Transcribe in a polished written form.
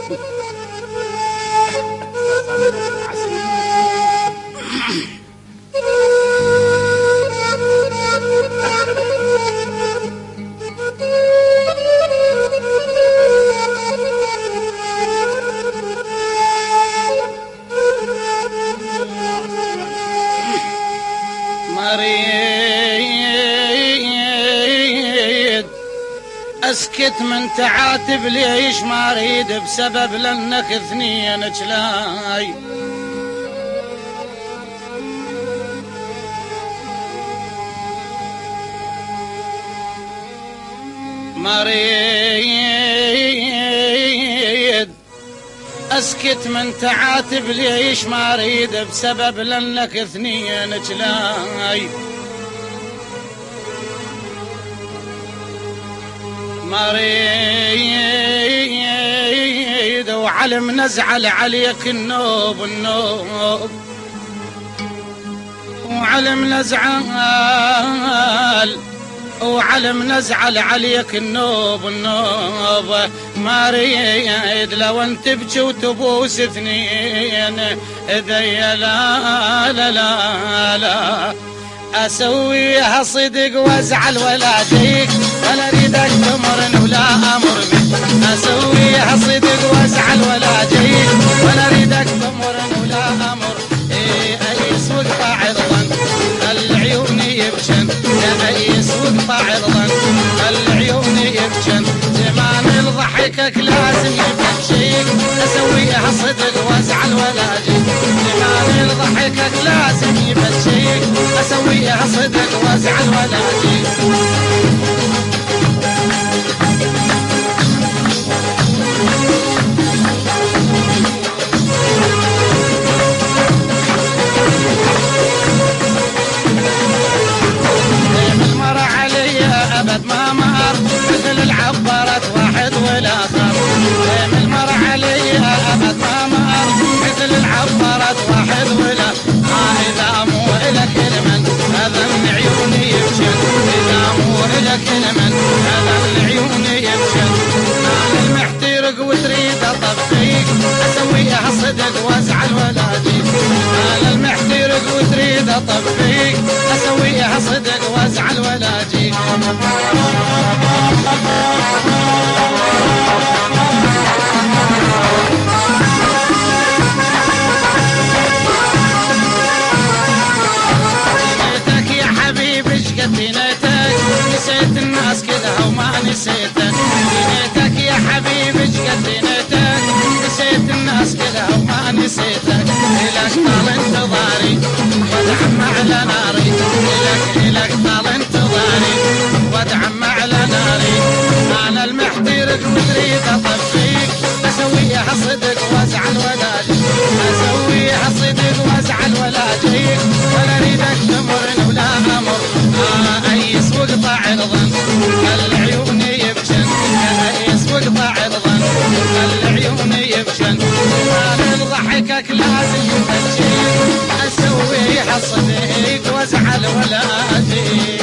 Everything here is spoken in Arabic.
مريد اسكت من تعاتب ليش ما اريد بسبب لانك اثنين جلاي مريد اسكت من تعاتب ليش ما اريد بسبب لانك اثنين جلاي مريد وعلم نزعل عليك النوب النوب وعلم نزعل وعلم نزعل عليك النوب النوب مريد لو انت تبكي وتبوس اثنين اذيا لا لا لا لا اسويها صدق وازعل ولا ديك ولا اريدك تمرن ولا امر بك اسويها صدق وازعل ولا ديك ولا اريدك تمرن ولا امر ايس وقطع الظن خل عيوني يبجن يا ايس وقطع الظن خل عيوني يبجن زمان ضحكك لازم يبكيك اسويها صدق وازعل ولا ديك زمان ضحكك لازم يبكيك اسويها صدق وازعل ولا ديك ابد ما مر مثل العبرت واحد والاخر من مر علي ابد ما مر مثل العبرت واحد ولا اذا مو لك المن هذا عيوني يبشن اذا مو لك المن هذا عيوني يبشن انا المحترق وتريد اطفيك اسويها صدق وازعل ولا ديك انا المحترق وتريد اطفيك اسويها صدق وازعل ولا ديك نسيتك يا حبيبي شقد نسيتك نسيت الناس كلها وما نسيتك نسيتك يا حبيبي شقد نسيتك نسيت الناس كلها وما نسيتك لك طال انتظاري وادعم على ناري لك طال انتظاري وادعم على ناري انا المحترق وتريد اطفيك اسويها صدق وازعل ولا ديك اسويها صدق وازعل ولا ديك ولا اريدك تمرن ولا امر ايس وقطع الظن خل عيوني يبجن ايس وقطع الظن خل عيوني يبجن انا ضحكك لازم يبجيك اسويها صدق وازعل ولا ديك